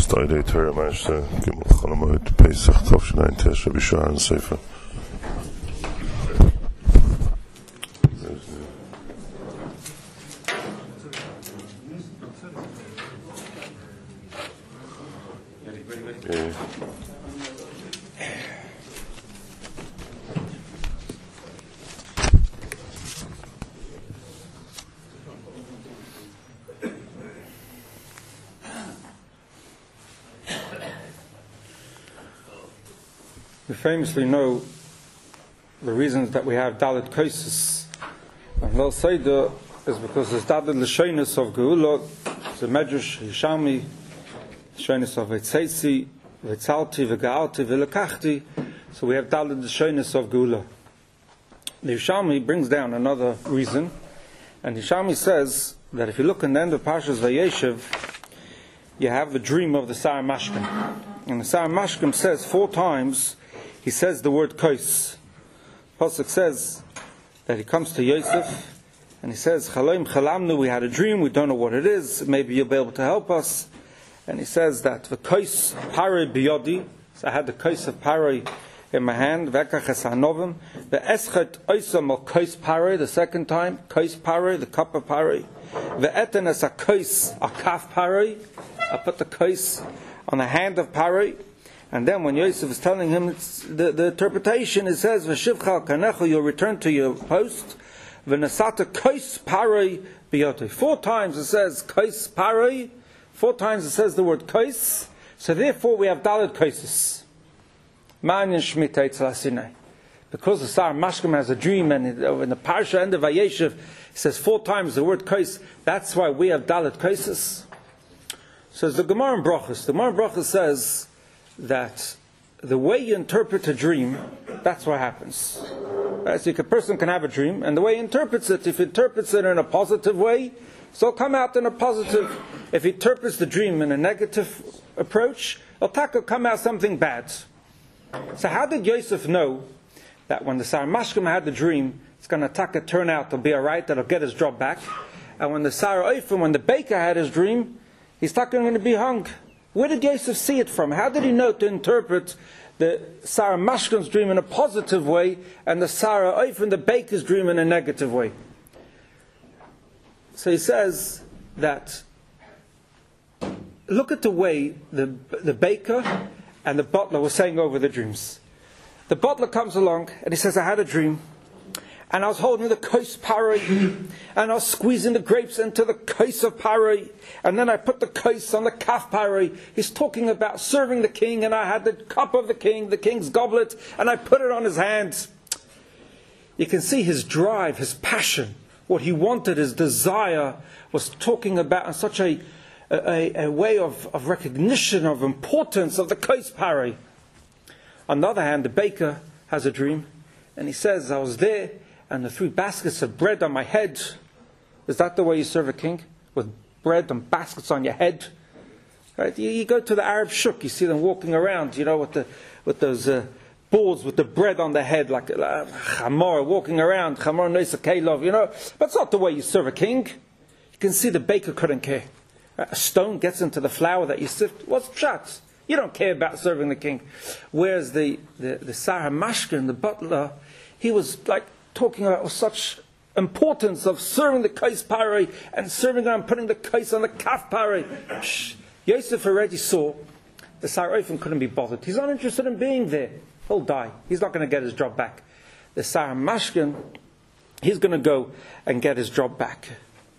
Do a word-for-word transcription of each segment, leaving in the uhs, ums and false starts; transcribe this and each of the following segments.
Stayday Torah Mashta Gimel Chalamoid Pesach Tovshnai Tesha B'Shah and Sefer. Yeah. We famously know the reasons that we have Dalit Kaisis. And Lel Seder is because there's Dalit L'Shonis of Geula, the Medrash, Yishami, Shonis of Eitzeitzi, Veitzalti, V'Ga'alti, V'Lekachti. So we have Dalit L'Shonis of Geula. The Yishami brings down another reason, and Yishami says that if you look in the end of Parshas Vayeshev, you have the dream of the Sar Mashkim. And the Sar Mashkim says four times, he says the word Kos. Pasuk says that he comes to Yosef and he says, Chaloim chalamnu, we had a dream, we don't know what it is, maybe you'll be able to help us. And he says that the Kos parei biyodi, so I had the Kos of parei in my hand, vekach es hanovim, the eschet oisam al Kos parei, the second time, Kos parei, the cup of parei, the eten es a Kos a kaf parei, I put the Kos on the hand of parei. And then when Yosef is telling him it's the, the interpretation, it says, V'shivcha kanecho, you'll return to your post. V'nasata kos parei biyotei. Four times it says kos parei. Four times it says the word kos. So therefore we have Dalit Kosis. Ma'anyan shmita etzel hasinai. Because the Sar Mashkim has a dream, and in the Parsha end of Vayeshev, it says four times the word kos. That's why we have Dalit Kosis. So the Gemara in Brachos. The Gemara in Brachos says that the way you interpret a dream, that's what happens. Right? So a person can have a dream, and the way he interprets it, if he interprets it in a positive way, so it'll come out in a positive. If he interprets the dream in a negative approach, it'll come out something bad. So how did Yosef know that when the Sar Mashkim had the dream, it's going to turn out to be alright, that he'll get his job back, and when the Sar Oifim, when the baker had his dream, he's going to be hung? Where did Yosef see it from? How did he know to interpret the Sarah Mashkin's dream in a positive way and the Sarah Oifim, the baker's dream, in a negative way? So he says that, look at the way the, the baker and the butler were saying over the dreams. The butler comes along and he says, I had a dream. And I was holding the kos parei, and I was squeezing the grapes into the kos of parei, and then I put the kos on the kaf parei. He's talking about serving the king, and I had the cup of the king, the king's goblet, and I put it on his hand. You can see his drive, his passion, what he wanted, his desire, was talking about in such a, a, a way of, of recognition, of importance of the kos parei. On the other hand, the baker has a dream, and he says, I was there, and the three baskets of bread on my head. Is that the way you serve a king? With bread and baskets on your head? Right? You, you go to the Arab shuk, you see them walking around, you know, with the with those uh, boards with the bread on their head, like uh, chamor, walking around, chamor noisa kelov, you know. But it's not the way you serve a king. You can see the baker couldn't care. A stone gets into the flour that you sift. What's pshat? You don't care about serving the king. Whereas the, the, the Sar Mashkin, the butler, he was like, talking about such importance of serving the kos parei and serving and putting the kos on the kaf parei. Yosef already saw the Sar Oifim couldn't be bothered. He's not interested in being there. He'll die. He's not going to get his job back. The Sar Mashkin, he's going to go and get his job back.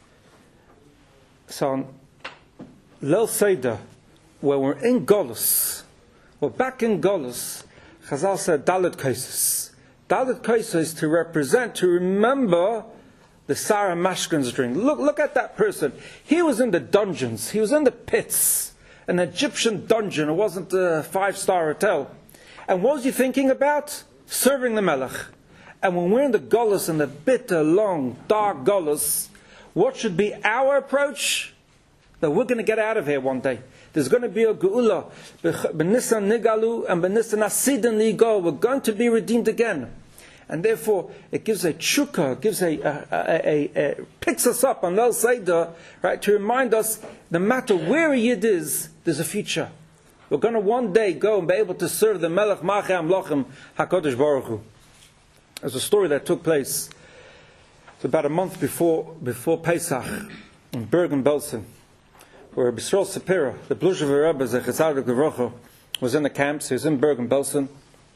So on Leil Seder, where we're in Golus, we're back in Golus, Chazal said Dalit Kosis. Dalit Kosis is to represent, to remember the Sarah Mashkin's dream. Look, look at that person. He was in the dungeons. He was in the pits. An Egyptian dungeon. It wasn't a five-star hotel. And what was he thinking about? Serving the Melech. And when we're in the Golus, in the bitter, long, dark Golus, what should be our approach? That we're going to get out of here one day. There's going to be a geula. B'nisan nigalu and b'nisan asidin ligo. We're going to be redeemed again. And therefore, it gives a tshuka, it gives a, a, a, a, a picks us up on Leil Seder, right, to remind us, no matter where a Yid is, there's a future. We're going to one day go and be able to serve the Melech Malchei Amlochim HaKadosh Baruch Hu. There's a story that took place about a month before before Pesach in Bergen-Belsen, where B'Srael Sapira, the Bluzhever Rebbe, Zechatzadok Gevrocho, was in the camps. He was in Bergen-Belsen.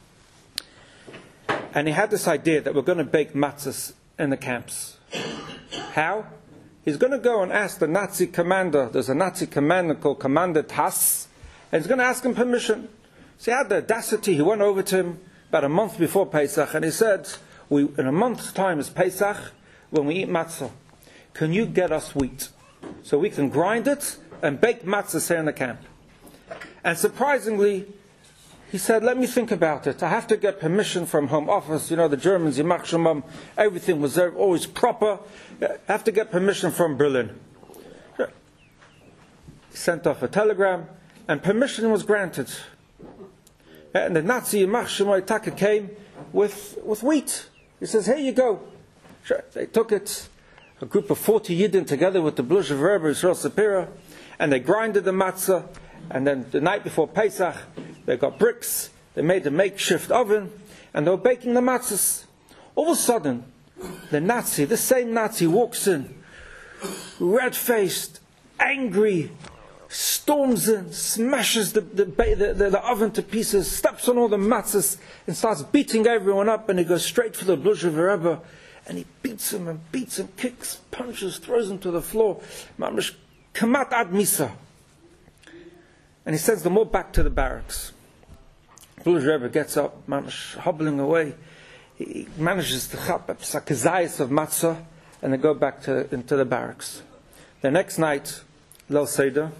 And he had this idea that we're going to bake matzahs in the camps. How? He's going to go and ask the Nazi commander. There's a Nazi commander called Commander Tass, and he's going to ask him permission. So he had the audacity. He went over to him about a month before Pesach, and he said, "We in a month's time is Pesach, when we eat matzah. Can you get us wheat so we can grind it and bake matzahs here in the camp?" And surprisingly, he said, "Let me think about it. I have to get permission from Home Office. You know, the Germans, Yimach Shemam, everything was there, always proper. I have to get permission from Berlin." He sent off a telegram, and permission was granted. And the Nazi Yimach Shemam Taka came with, with wheat. He says, "Here you go." Sure. They took it, a group of forty Yidden together with the Bluzhever Rebbe, Yisrael Sapira, and they grinded the matzah. And then the night before Pesach, they got bricks, they made a makeshift oven, and they were baking the matzahs. All of a sudden, the Nazi, the same Nazi, walks in, red-faced, angry, storms in, smashes the, the, the, the, the oven to pieces, steps on all the matzahs, and starts beating everyone up, and he goes straight for the Bluzhever Rebbe, and he beats him and beats him, kicks, punches, throws him to the floor. Mamish kamat ad misa. And he sends them all back to the barracks. Bluzhever Rebbe gets up, mamish hobbling away. He manages to chop a kazayas of matzah, and they go back to into the barracks. The next night, Leil Seder,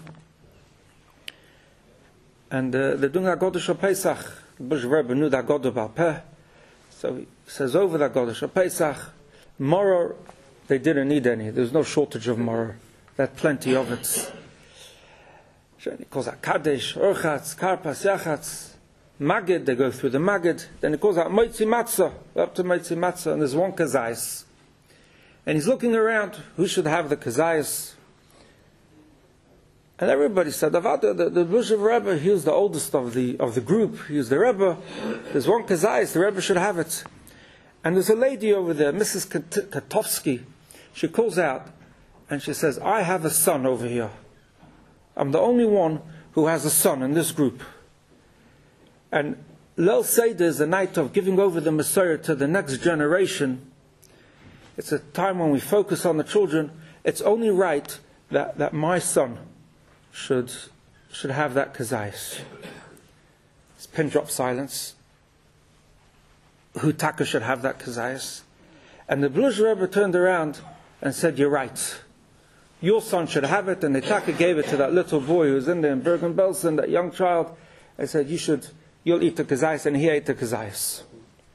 and uh, they're doing Haggadah Shel Pesach. Bluzhever Rebbe knew the Haggadah Bal Peh, so he says over the Haggadah Shel Pesach. Moror, they didn't need any. There was no shortage of moror. They had plenty of it. He calls out Kadesh, Orchatz, Karpas, Yachatz, Magid. They go through the Magid. Then he calls out Moitzi Matzah, up to Moitzi Matzah, and there's one Kazayas. And he's looking around, who should have the Kazayas? And everybody said, the, the, the Bluzhever Rebbe, he was the oldest of the of the group. He was the Rebbe. There's one Kazayas, the Rebbe should have it. And there's a lady over there, Missus Katovsky. She calls out, and she says, "I have a son over here. I'm the only one who has a son in this group." And Leil Seder is the night of giving over the Messiah to the next generation. It's a time when we focus on the children. It's only right that, that my son should should have that kazayas. It's pin drop silence. Who taka should have that kazayas? And the Bluzhever Rebbe turned around and said, "You're right. Your son should have it." And the taka gave it to that little boy who was in there in Bergen-Belsen, that young child, and said, "You should, you'll eat the kazayas," and he ate the kazayas.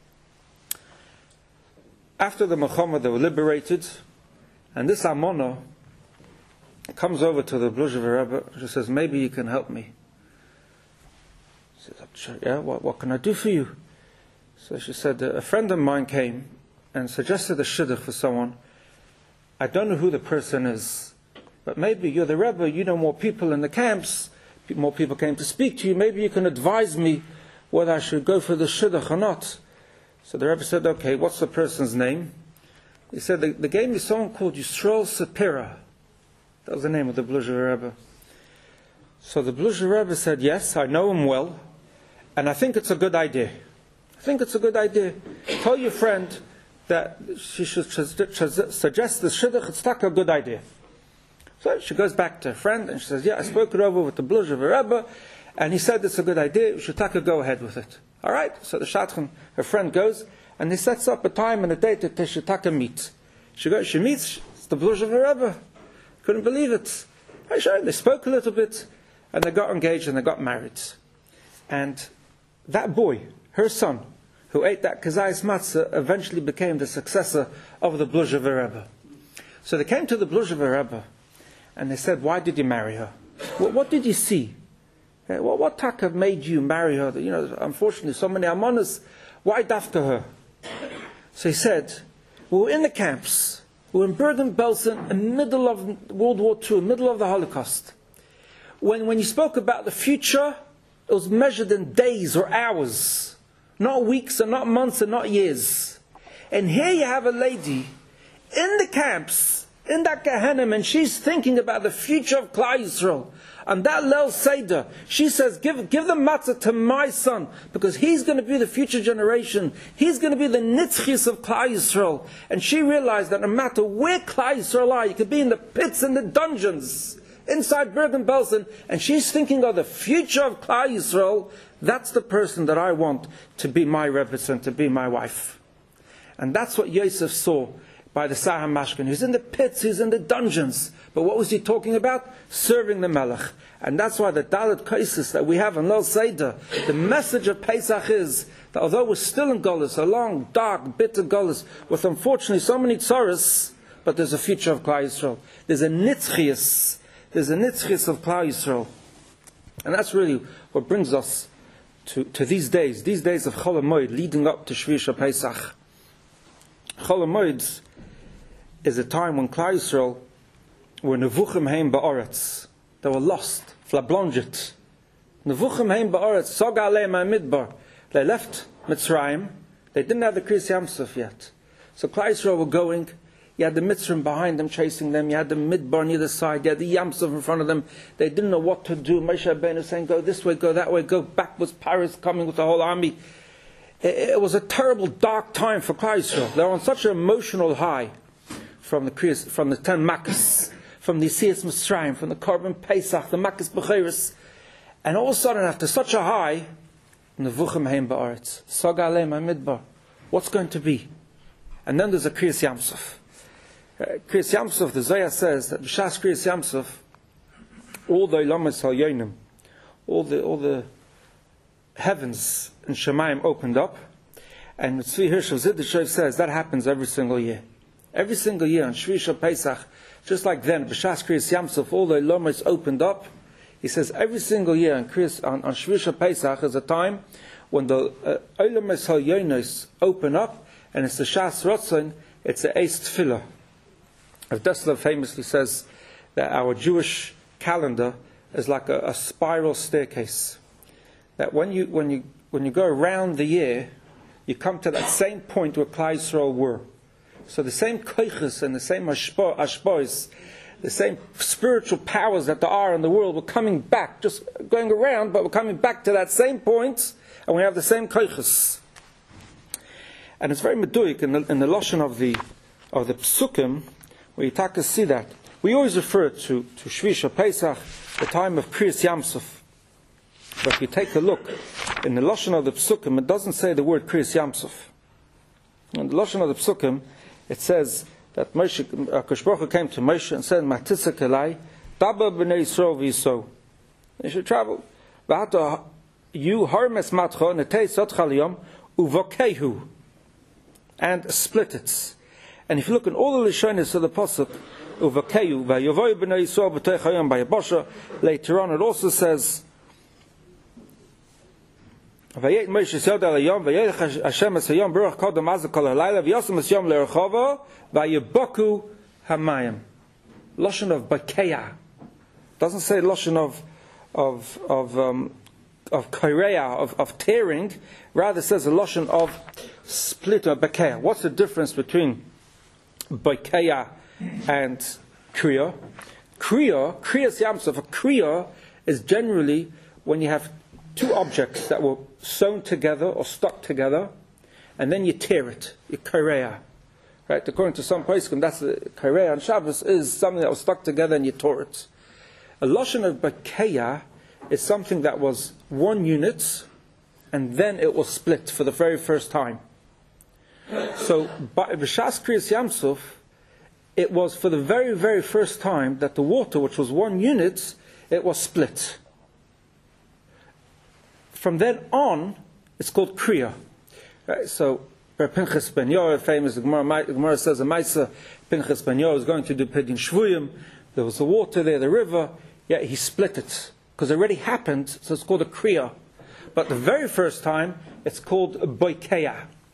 After the Milchama, they were liberated, and this Amona comes over to the Bluzhever Rebbe. She says, "Maybe you can help me." He says, "Yeah, what, what can I do for you?" So she said, "A friend of mine came and suggested a shidduch for someone. I don't know who the person is, but maybe you're the Rebbe, you know more people in the camps, more people came to speak to you, maybe you can advise me whether I should go for the shidduch or not." So the Rebbe said, "Okay, what's the person's name?" He said, the, the game is someone called Yisrael Sapira. That was the name of the Bluzhever Rebbe. So the Bluzhever Rebbe said, "Yes, I know him well, and I think it's a good idea. I think it's a good idea. Tell your friend that she should suggest the shidduch. It's not a good idea." So she goes back to her friend and she says, "Yeah, I spoke it over with the Bluzhever Rebbe, and he said it's a good idea. You should take a go ahead with it." All right. So the shadchan, her friend, goes and he sets up a time and a date that they should take a meet. She goes, she meets. It's the Bluzhever Rebbe. Couldn't believe it. They spoke a little bit, and they got engaged and they got married. And that boy, her son, who ate that kazayas matzah, eventually became the successor of the Bluzhever Rebbe. So they came to the Bluzhever Rebbe, and they said, "Why did you marry her? What, what did you see? What, what taka made you marry her? You know, unfortunately, so many amonas. Why dafka her?" So he said, we were in the camps. We were in Bergen-Belsen, in the middle of World War Two, in the middle of the Holocaust. When, when you spoke about the future, it was measured in days or hours. Not weeks and not months and not years. And here you have a lady in the camps, in that Gehenna, and she's thinking about the future of Klal Yisrael. And that Leil Seder, she says, give, give the matzah to my son, because he's going to be the future generation. He's going to be the nitzchis of Klal Yisrael. And she realized that no matter where Klal Yisrael are, you could be in the pits and the dungeons, inside Bergen-Belsen, and she's thinking of the future of Klal Yisrael. That's the person that I want to be my representative, to be my wife. And that's what Yosef saw by the Sar HaMashkin. He's in the pits, he's in the dungeons. But what was he talking about? Serving the Melech. And that's why the Dalet Kaisis that we have in Leil Seder, the message of Pesach is that although we're still in Golus, a long, dark, bitter Golus, with unfortunately so many tzaras, but there's a future of Klal Yisrael. There's a nitzchias. There's a nitzchias of Klal Yisrael. And that's really what brings us to, to these days, these days of Chol HaMoed, leading up to Shvi Pesach. Chol HaMoed is a time when Klal Yisrael were nevuchim heim ba'aretz. They were lost, flablonget. Nevuchim heim ba'aretz, soga aleim ha'midbar. They left Mitzrayim. They didn't have the Kriyas Yamsuf yet. So Klal Yisrael were going. You had the Mitzrayim behind them, chasing them. You had the Midbar on either side. You had the Yamsuf in front of them. They didn't know what to do. Moshe Rabbeinu saying, go this way, go that way, go backwards. Paris coming with the whole army. It, it was a terrible, dark time for Klal Yisrael. They were on such an emotional high from the Kriyas, from the ten Makkos, from the Yitzias Mitzrayim, from the Korban Pesach, the Makkos Becheres. And all of a sudden, after such a high, Nevuchim heim ba'aretz, Soga aleim ha'midbar. What's going to be? And then there's a Kriyas Yamsuf. Uh, Kriyas Yamsuf, the Zohar says that B'shas Kriyas Yamsuf, all the Ilamas Halyonim, all the all the heavens and Shemayim opened up, and Tzvi Hirsch of Ziddishev says that happens every single year. Every single year on Shvi Pesach, just like then, B'shas Kriyas Yamsuf, all the Ilamas opened up. He says every single year on Kriyas, on, on Shvi Pesach is a time when the Ilamas Halyonis open up, and it's the Shas Rotzon, it's the Eis Tefillah. As Dessler famously says that our Jewish calendar is like a, a spiral staircase. That when you when you when you go around the year, you come to that same point where Klal Yisrael were. So the same koiches and the same ashpois, the same spiritual powers that there are in the world were coming back, just going around, but we're coming back to that same point, and we have the same koiches. And it's very meduik in the, in the lashon of the of the psukim. Where you take to see that. We always refer to, to Shvi Pesach, the time of Kriyas Yamsuf. But if you take a look, in the Lashon of the Psukim, it doesn't say the word Kriyas Yamsuf. In the Lashon of the Psukim, it says that Moshe, HaKadosh Baruch Hu came to Moshe and said, Matisa Kelai, Daba b'nei Yisrael v'yiso. They should travel. V'hata you harmes matcha netei sotcha liyom uvokehu. And split it. And if you look in all the Lishonis of the Pasuk, Uvakeyu, Vayavoy b'nei Yisrael b'tei chayom b'yabosha, later on it also says, Vayet Moshe Yisrael al-Yom, Vayet Hashem es-Hayom, Baruch kodem azah kol halayla, V'yosem es-Yom le'erchovo, Vayaboku hamayim. Lashon of Bakeya. Doesn't say Lashon of, of, of, um, of Kaireya, of, of tearing, rather says a Lashon of split or Bakeya. What's the difference between Bakeya and Kriya? Kriya, Kriyas Yamsuf, a Kriya is generally when you have two objects that were sewn together or stuck together, and then you tear it, you Kaireya. Right? According to some poskim, that's the Kaireya on Shabbos is something that was stuck together and you tore it. A Lashon of Bakeya is something that was one unit, and then it was split for the very first time. So, by B'shas Kriyas Yamsuf, it was for the very, very first time that the water, which was one unit, it was split. From then on, it's called Kriya. Right? So, Pinchas ben Yair, famous, the Gemara, the Gemara says, a Maisa, Pinchas ben Yair was going to do Pidyon Shvuyim. There was the water there, the river. Yeah, he split it because it already happened. So it's called a Kriya. But the very first time, it's called a Boikeya.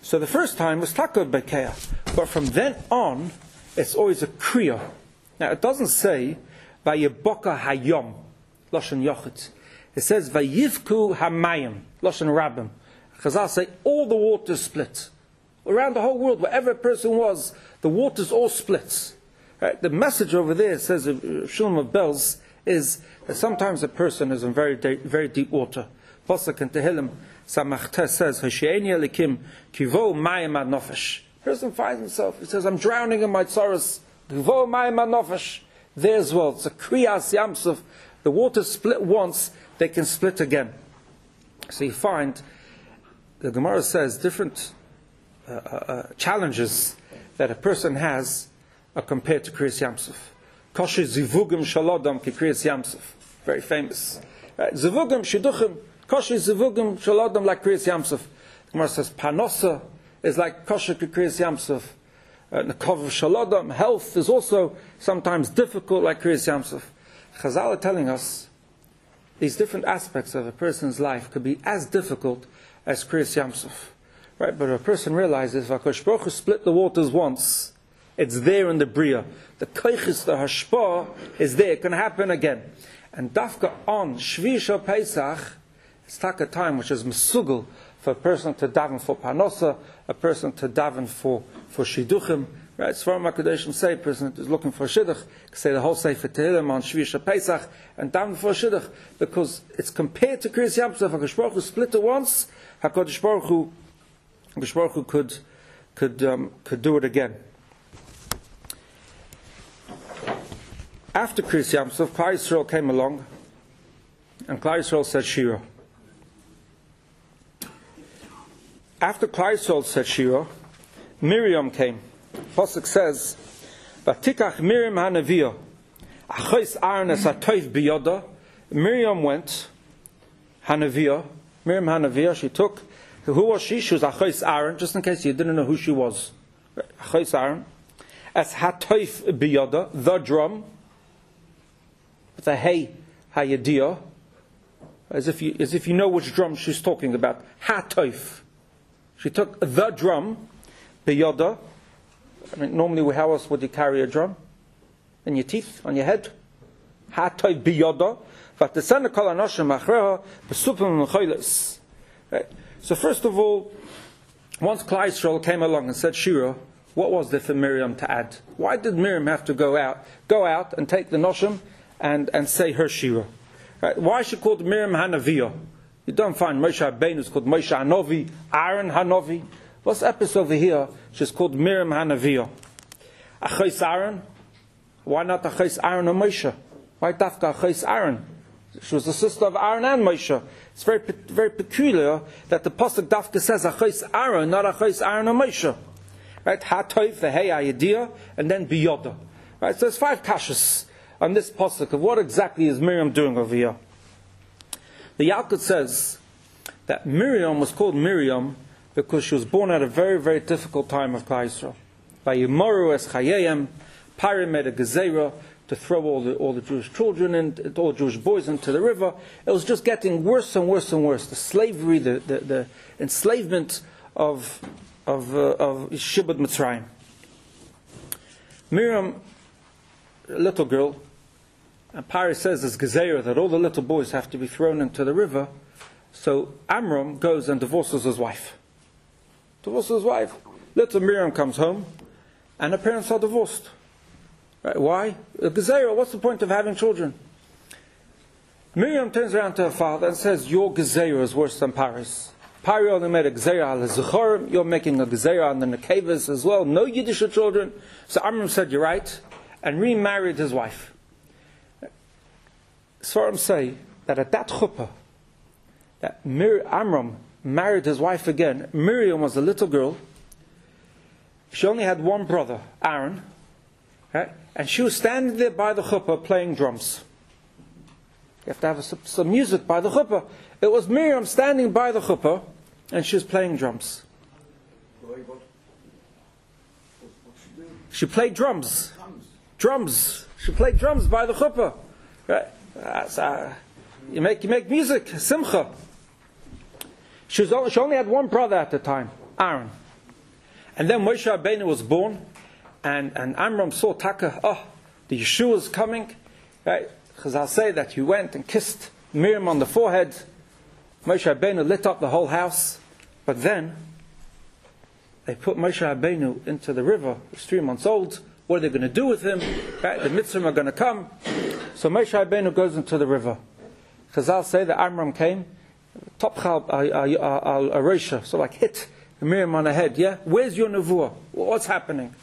So the first time was taka bekeah, but from then on, it's always a kriya. Now it doesn't say vayiboka hayom, lashon yochid. It says vayivku hamayim, lashon rabbim. Chazal say all the waters split. Around the whole world, wherever a person was, the waters all split. Right? The message over there, says uh, Shulam of Bells, is that sometimes a person is in very de- very deep water. Pasuk in Tehillim, Samachta says, Hashe'eni elikim kivo mayim ad nofesh. Person finds himself, he says, I'm drowning in my tzoros. Kivo mayim ad nofesh. There as well, it's a kriyas yamsuf. The waters split once, they can split again. So you find, the Gemara says, different uh, uh, challenges that a person has are compared to kriyas yamsuf. Koshe zivugim shalodam ki kriyas yamsuf. Very famous. Right? Zivugim shiduchim. Kosher zivugim shalodam like kriyas yamsuf. The Gemara says panosa is like kosher kriyas yamsuf. Nekov shalodam, health is also sometimes difficult like kriyas yamsuf. Chazal are telling us these different aspects of a person's life could be as difficult as kriyas yamsuf. Right? But a person realizes if HaKadosh Baruch Hu split the waters once, it's there in the bria. The koiches, the hashpah is there. It can happen again. And dafka on Shvi Shal Pesach, it's tak a time which is mesugel for a person to daven for panosa, a person to daven for, for shidduchim. Right? Svarim HaKadoshim say, a person is looking for a shidduch, can say the whole Sefer Tehillim on Shvi Shal Pesach, and daven for a shidduch, because it's compared to Kriyas Yamsuf. HaKadosh Baruch Hu split it once, HaKadosh Baruch Hu, HaKadosh Baruch Hu could, could, um, could do it again. After Kriyas Yamsuf, Klal Yisrael came along, and Klal Yisrael said Shira. After Klal Yisrael said Shira, Miriam came. Pasuk says, "Vatikach Miriam hanaviyah, achos Aaron es hatoif biyoda." Miriam went, hanaviyah, Miriam hanaviyah. She took. Who was she? She was achos Aaron. Just in case you didn't know who she was, achos Aaron, as hatoif biyoda, the drum. With a hey hayadiyah, as if you as if you know which drum she's talking about. Hatoif. She took the drum, biyoda. I mean, normally, how else would you carry a drum? In your teeth, on your head. Hatoif biyoda. But the son of kol anoshim achreha besupim mecholos. Right. So first of all, once Klal Yisrael came along and said Shira, what was there for Miriam to add? Why did Miriam have to go out, go out and take the noshim and, and say her Shira? Right? Why is she called Miriam Hanaviyah? You don't find Moshe Rabbeinu is called Moshe Hanovi, Aaron Hanovi. What's the episode over here? She's called Miriam Hanaviyah. Achos Aaron? Why not Achos Aaron and Moshe? Why Dafka Achos Aaron? She was the sister of Aaron and Moshe. It's very very peculiar that the pasuk Dafka says Achos Aaron, not Achos Aaron and Moshe. Right? Hatoif, the hey ayidiyah, and then biyoda. Right? So there's five kashas on this pasuk of what exactly is Miriam doing over here. The Yalkut says that Miriam was called Miriam because she was born at a very, very difficult time of Klal Yisrael. By Yimaru es Chayeyem, Pari made a gezerah to throw all the all the Jewish children and all the Jewish boys into the river. It was just getting worse and worse and worse. The slavery, the the, the enslavement of of uh, of Shibud Mitzrayim. Miriam, a little girl, and Pari says as gezerah that all the little boys have to be thrown into the river. So Amram goes and divorces his wife. Divorces his wife. Little Miriam comes home, and her parents are divorced. Right? Why? A gezerah. What's the point of having children? Miriam turns around to her father and says, "Your gezerah is worse than Pari's. Pari only made a gezerah al zechorim. You're making a gezerah on the nekevas as well. No Yiddish children." So Amram said, "You're right," and remarried his wife. Svarim say that at that chuppah, that Mir- Amram married his wife again. Miriam was a little girl. She only had one brother, Aaron, right? And she was standing there by the chuppah playing drums. You have to have a, some music by the chuppah. It was Miriam standing by the chuppah, and she was playing drums. She played drums. Drums. She played drums by the chuppah. Right? That's, uh, you make you make music, simcha. She, was, she only had one brother at the time, Aaron. And then Moshe Rabbeinu was born, and, and Amram saw Taka, oh, the Yeshua is coming. Right? Chazal say that he went and kissed Miriam on the forehead. Moshe Rabbeinu lit up the whole house. But then, they put Moshe Rabbeinu into the river. He's three months old. What are they going to do with him? Right? The Mitzrayim are going to come. So Moshe Rabbeinu goes into the river. Chazal say that Amram came, Topchal al-Arisha, so like hit Miriam on the head. Yeah? Where's your nevuah? What's happening?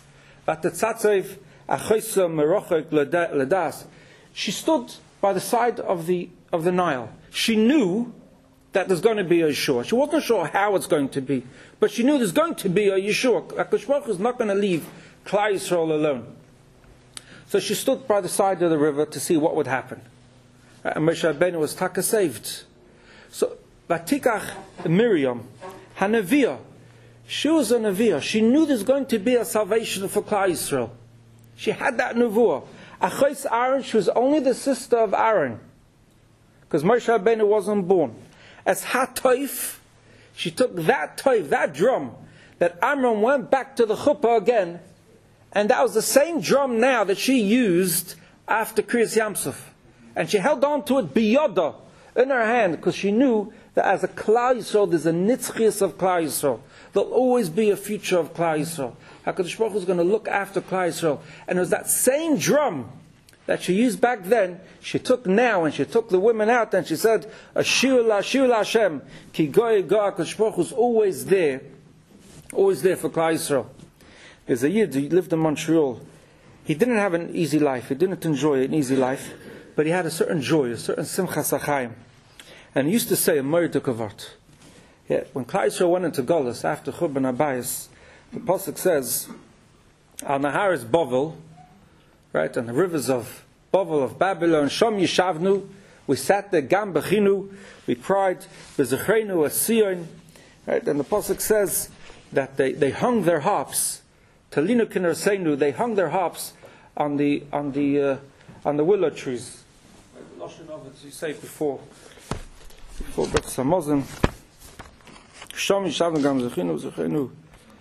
She stood by the side of the of the Nile. She knew that there's going to be a Yeshua. She wasn't sure how it's going to be, but she knew there's going to be a Yeshua. HaKadosh Baruch Hu is not going to leave Klal Yisrael alone. So she stood by the side of the river to see what would happen. And Moshe Rabbeinu was taka saved. So, Vatikach Miriam, Hanaviyah, she was a Neviah. She knew there's going to be a salvation for Klal Yisrael. She had that Nevuah. Achos Aaron, she was only the sister of Aaron, because Moshe Rabbeinu wasn't born. As HaToif, she took that toif, that drum, that Amram went back to the chuppah again, and that was the same drum now that she used after Kriyas Yamsuf. And she held on to it biyoda, in her hand, because she knew that as a Klal Yisrael, there's a nitzchias of Klal Yisrael. There'll always be a future of Klal Yisrael. HaKadosh Baruch Hu is going to look after Klal Yisrael. And it was that same drum that she used back then, she took now, and she took the women out, and she said, Ashir la, Ashir la Hashem, ki goy goy, HaKadosh Baruch Hu is always there, always there for Klal Yisrael. There's a Yid who lived in Montreal. He didn't have an easy life, he didn't enjoy an easy life, but he had a certain joy, a certain simchas achayim. And he used to say a Morduk Avart. Yeah, when Klal Yisrael went into Golus after Churban Abayis, the Pasuk says, Al Naharis Bovel, right, on the rivers of Bovel of Babylon, Shom Yishavnu, we sat there, Gam Bechinu, we cried, Bezechrenu Asiyon, right, and the Pasuk says that they, they hung their harps, Talinu Kiner Seinu, they hung their harps on the on the uh, on the willow trees. The Lashon of it, you say before, before Beth Samozim, Shom Yishavnu Gam Bechinu, Bezechrenu.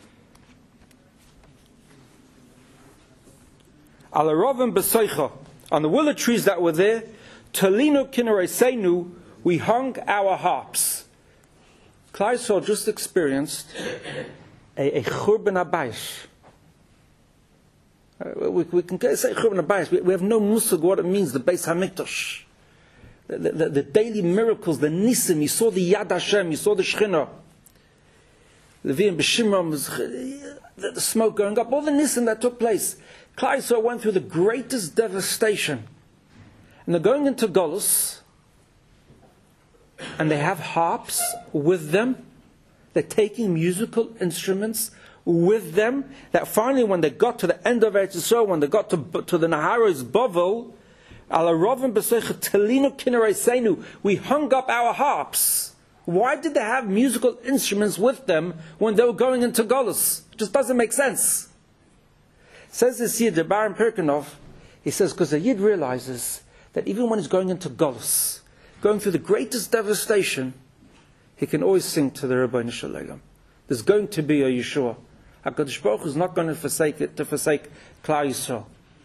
Alarovim B'Seicha, on the willow trees that were there, Talinu Kinereseinu, we hung our harps. Klal Yisrael just experienced a, a Churban Abayis. Uh, we, we can say Churban Abayis. We, we have no musag what it means, the Beis Hamikdash. The, the, the daily miracles, the Nisim, you saw the Yad Hashem, you saw the Shechina. Levi and B'Shimram, the, the smoke going up, all the Nisim that took place. Klal Yisrael went through the greatest devastation. And they're going into Golus, and they have harps with them. They're taking musical instruments with them. That finally, when they got to the end of Eretz Yisrael, when they got to, to the Naharos Bovel, Alarovim B'Seicha Telinu Kinereseinu, we hung up our harps. Why did they have musical instruments with them when they were going into Golus? It just doesn't make sense. Says this Yid, the Baron Perkinov, he says, because the Yid realizes that even when he's going into Golus, going through the greatest devastation, he can always sing to the Rebbeinu Shalom. There's going to be a Yeshua. HaKadosh Baruch Hu is not going to forsake it, to forsake Klal Yisrael.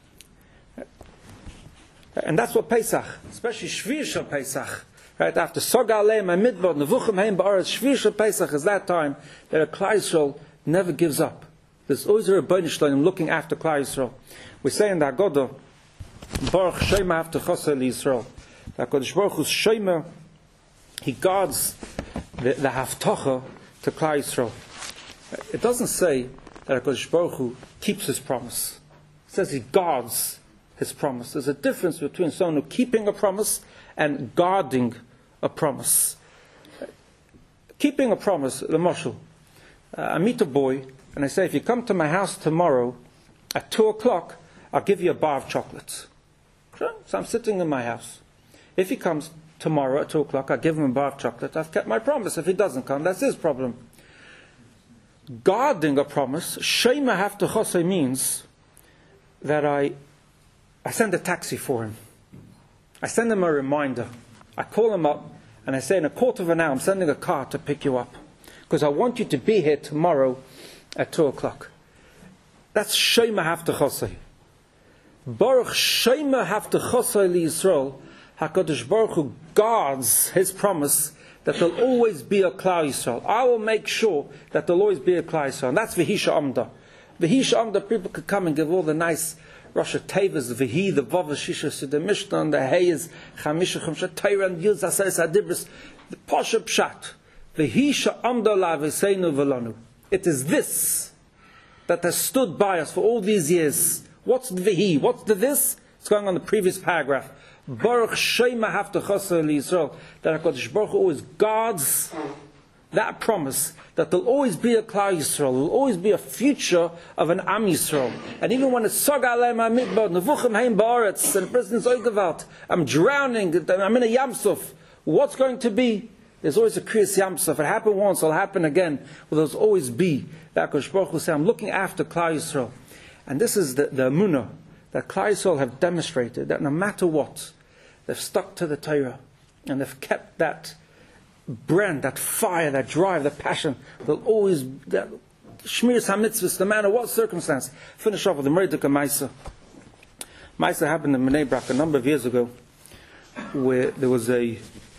And that's what Pesach, especially Shvir Shel Pesach, right after Soga Aleim and Midbar, Nevuchim Heim Ba'aretz, Shvir Shel Pesach is that time that a Klal Yisrael never gives up. There's always a Rebbeinu Shalom looking after Klal Yisrael. We say in the Haggadah, Baruch Shema after Chosel Yisrael. That HaKadosh Baruch Hu's Shema, he guards the, the Haftacha to Klal Yisrael. It doesn't say that HaKadosh Baruch Hu keeps his promise. It says he guards his promise. There's a difference between someone who keeping a promise and guarding a promise. Keeping a promise, the Moshel. Uh, I meet a boy, and I say, if you come to my house tomorrow at two o'clock, I'll give you a bar of chocolates. So I'm sitting in my house. If he comes tomorrow at two o'clock, I'll give him a bar of chocolate. I've kept my promise. If he doesn't come, that's his problem. Guarding a promise, Shema Hafta Chosei, means that I, I send a taxi for him. I send him a reminder. I call him up, and I say, in a quarter of an hour, I'm sending a car to pick you up. Because I want you to be here tomorrow at two o'clock. That's Shema Haftachosai. Baruch Shema Haftachosai li Yisrael. HaKadosh Baruch Hu guards His promise that there'll always be a Klal Yisrael. I will make sure that there'll always be a Klal Yisrael. And that's V'hisha Amda. V'hisha Amda, people could come and give all the nice Rosh Tevas, the V'hi, the Vav, Shisha, the Mishnah, and the Hey is Chamisha, Chamisha, Torah, and Yuz, Asayis, Adibris. The Pasha Pshat. V'hisha Amda la V'seinu V'lanu. It is this that has stood by us for all these years. What's the V'hi? What's the this? It's going on the previous paragraph. Baruch Shema Haftachosai li Yisrael, that HaKadosh Baruch Hu always guards that promise that there'll always be a Klal Yisrael, there'll always be a future of an Am Yisrael. And even when it's Sog Aleim HaMidbar, Nevuchim Heim Ba'aretz, and the President's Oikavalt, I'm drowning, I'm in a Yamsuf, what's going to be? There's always a Kriyas Yamsuf. It happened once, it'll happen again. Will there's always be that HaKadosh Baruch Hu say, I'm looking after Klal Yisrael. And this is the, the Emunah that Klal Yisrael have demonstrated, that no matter what, they've stuck to the Torah, and they've kept that brand, that fire, that drive, that passion. They'll always, that Shmiras HaMitzvahs, no matter what circumstance. Finish off with the Mordechai Maisa. Maisa happened in Bnei Brak a number of years ago, where there was a,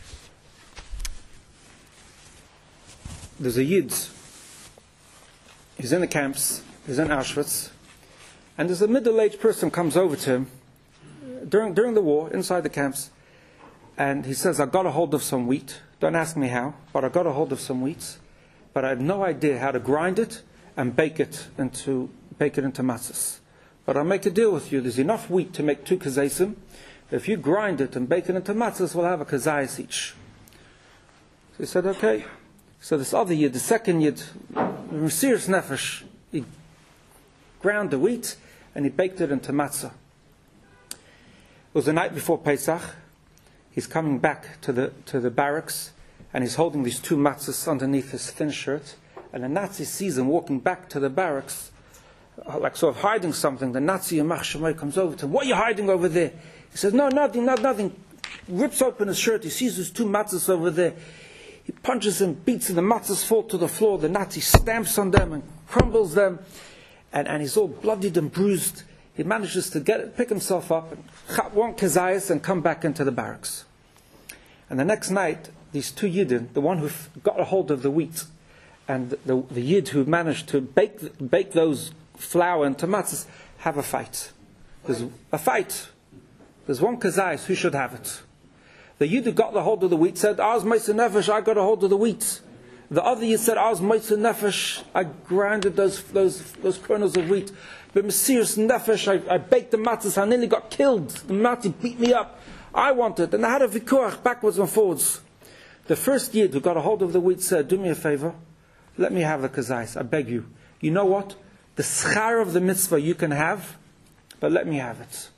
there's a Yid. He's in the camps, he's in Auschwitz, and there's a middle-aged person comes over to him, During, during the war, inside the camps, and he says, I got a hold of some wheat. Don't ask me how, but I got a hold of some wheat, but I had no idea how to grind it and bake it into bake it into matzahs. But I'll make a deal with you. There's enough wheat to make two kazaisim. If you grind it and bake it into matzahs, we'll have a kazayis each. So he said, okay. So this other yid, the second yid, serious nefesh, he ground the wheat and he baked it into matzah. It was the night before Pesach. He's coming back to the to the barracks, and he's holding these two matzahs underneath his thin shirt. And a Nazi sees him walking back to the barracks, like sort of hiding something. The Nazi Yamach Shemai comes over to him. What are you hiding over there? He says, no, nothing, not nothing. Rips open his shirt. He sees his two matzahs over there. He punches him, beats him. The matzahs fall to the floor. The Nazi stamps on them and crumbles them. And, and he's all bloodied and bruised. He manages to get it, pick himself up, and chap one kazayas and come back into the barracks. And the next night, these two Yidden, the one who got a hold of the wheat, and the, the Yid who managed to bake bake those flour and tomatoes, have a fight. There's a fight. There's one kazayas, who should have it? The Yid who got the hold of the wheat said, Oz Meiser Nefesh, I got a hold of the wheat. The other Yid said, Oz Meiser Nefesh, I grinded those, those, those kernels of wheat. But Mesiris Nefesh, I, I baked the matzahs, I nearly got killed. The Nazi beat me up. I wanted, and I had a vikuach backwards and forwards. The first Yid who got a hold of the wheat said, do me a favor, let me have the kazais, I beg you. You know what? The schar of the mitzvah you can have, but let me have it.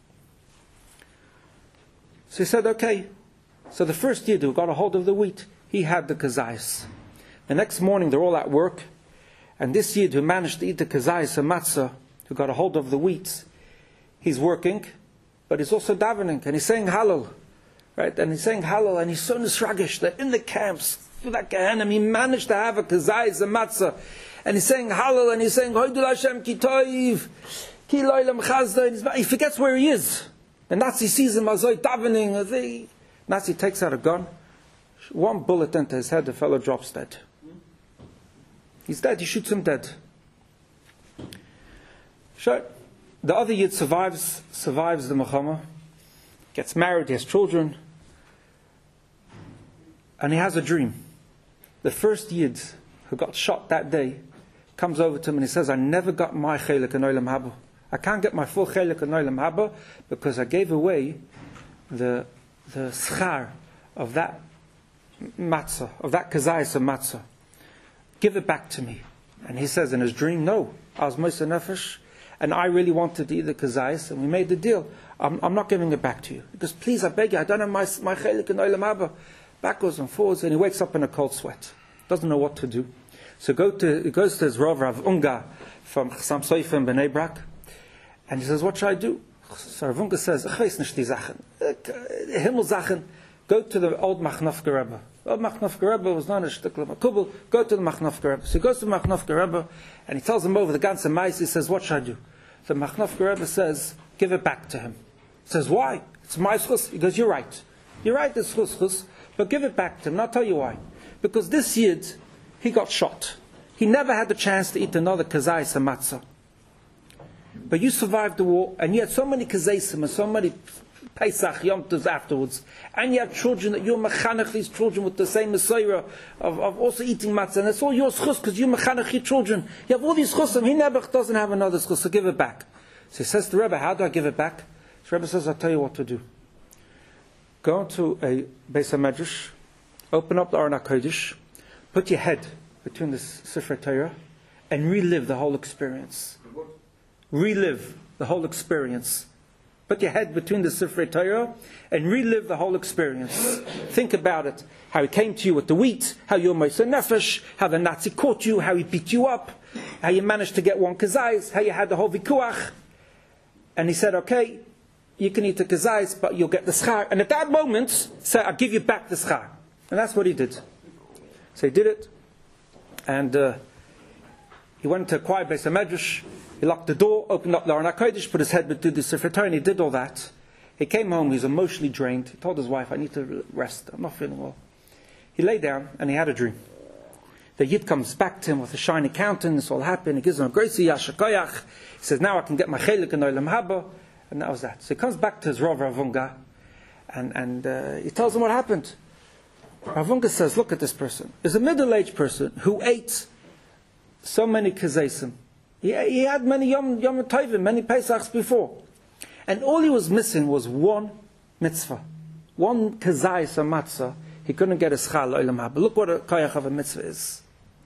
So he said, okay. So the first Yid who got a hold of the wheat, he had the kazais. The next morning they're all at work, and this Yid who managed to eat the kazais and matzah, who got a hold of the wheat, he's working, but he's also davening, and he's saying Hallel, right? And he's saying Hallel, and he's so nisragish that in the camps, through that Gehenim, he managed to have a kazayis and matzah, and he's saying Hallel, and he's saying Hoydul Hashem ki toiv, ki loylam chazda, and he forgets where he is. The Nazi sees him as davening. The Nazi takes out a gun, one bullet into his head, the fellow drops dead. He's dead. He shoots him dead. Sure. The other Yid survives, survives the Milchama, gets married, he has children, and he has a dream. The first Yid who got shot that day comes over to him and he says, I never got my chelik in Olam Haba. I can't get my full chelik in Olam Haba because I gave away the the schar of that matzah, of that kazayas of matzah. Give it back to me. And he says in his dream, no, I was Meiser Nefesh, and I really wanted to eat the kazayas, and we made the deal. I'm, I'm not giving it back to you. Because please, I beg you, I don't have my, my chelik in Olam Haba. Backwards and forwards, and he wakes up in a cold sweat. Doesn't know what to do. So go to, he goes to his Rav, Rav Unga, from Chassam Sofer in Bnei Brak, and he says, what should I do? So Rav Unga says, ich weiß nicht die Sachen. Himmel Sachen. Go to the old Machnafka Rebbe. Well, Machnofka Rebbe was not a shtikla makubel. Go to the Machnofka Rebbe. So he goes to the Machnofka Rebbe, and he tells him over the ganze mais. He says, "What should I do?" So Machnofka Rebbe says, "Give it back to him." He says, "Why? It's my schus." He goes, "You're right. You're right. It's schus schus, but give it back to him." And I'll tell you why. Because this yid, he got shot. He never had the chance to eat another kazayis and matzah. But you survived the war, and you had so many kazaysim and so many Pesach Yom Tovs afterwards, and you have children that you're mechanech these children with the same Messiah of, of also eating matzah, and it's all your schus because you mechanech your children. You have all these chusim. He never doesn't have another schus, so give it back. So he says to the Rebbe, "How do I give it back?" The Rebbe says, "I'll tell you what to do. Go to a Beis HaMedrash, open up the Aron HaKodesh, put your head between the Sifrei Torah, and relive the whole experience. Relive the whole experience." Put your head between the Sifrei Torah and relive the whole experience. Think about it. How he came to you with the wheat, how you were Moshe Nefesh, how the Nazi caught you, how he beat you up, how you managed to get one kazayis, how you had the whole vikuach. And he said, "Okay, you can eat the kazayis, but you'll get the schar." And at that moment, say, "I'll give you back the schar." And that's what he did. So he did it. And uh, he went to a quiet Beis HaMedrash. He locked the door, opened up the Aron HaKodesh, put his head between the Sifrei Torah, and he did all that. He came home, he was emotionally drained. He told his wife, "I need to rest, I'm not feeling well." He lay down, and he had a dream. The Yid comes back to him with a shiny countenance, all happy, and he gives him a grace, Yasher Koyach. He says, "Now I can get my chelik in Olam Haba," and that was that. So he comes back to his Rav Ravunga, and, and uh, he tells him what happened. Ravunga says, "Look at this person. There's a middle-aged person who ate so many kazaysim. He, he had many Yom, Yom Tovim, many Pesachs before. And all he was missing was one mitzvah. One kazayis or matzah. He couldn't get a schal olam haba. Look what a koyach of a mitzvah is.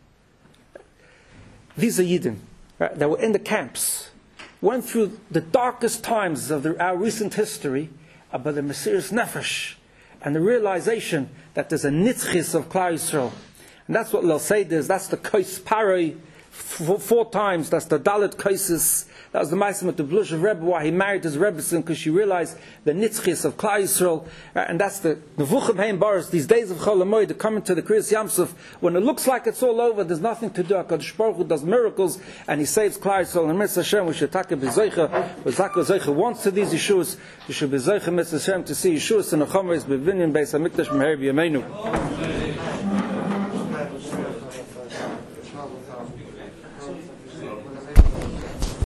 These are Yidden, right? They were in the camps. Went through the darkest times of the, our recent history about the Mesiras Nefesh. And the realization that there's a nitzchis of Klal Yisrael. And that's what Leil Seder is. That's the Kos Paroi. Four, four times, that's the Dalit Kaisis. That was the Meisim with the Blushev Rebbe, why he married his Rebbeson, because she realized the Nitzchis of Klal Yisrael, uh, and that's the Nevuchim Hein Baris, these days of Chol HaMoed, they're coming to the Kriyas Yamsuf, when it looks like it's all over, there's nothing to do. HaKadosh Baruch Hu does miracles, and he saves Klal Yisrael, and Mitzvah Hashem, we should take a B'Zeicha, but Zaka Zeicha wants to these Yeshuas, we should B'Zeicha Mitzvah Hashem to see Yeshuas, and the Chomer is B'Vinyan Beis HaMikdash Meher B'Yameinu.